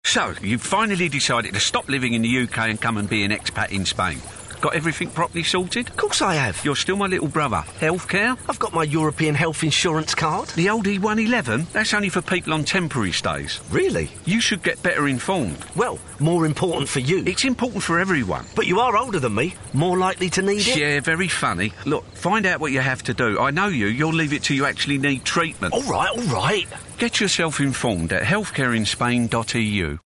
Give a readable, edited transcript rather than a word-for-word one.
So, you've finally decided to stop living in the UK and come and be an expat in Spain. Got everything properly sorted? Of course I have. You're still my little brother. Healthcare? I've got my European health insurance card. The old E111? That's only for people on temporary stays. Really? You should get better informed. Well, more important for you. It's important for everyone. But you are older than me. More likely to need it. Yeah, very funny. Look, find out what you have to do. I know you'll leave it till you actually need treatment. All right. Get yourself informed at healthcareinspain.eu.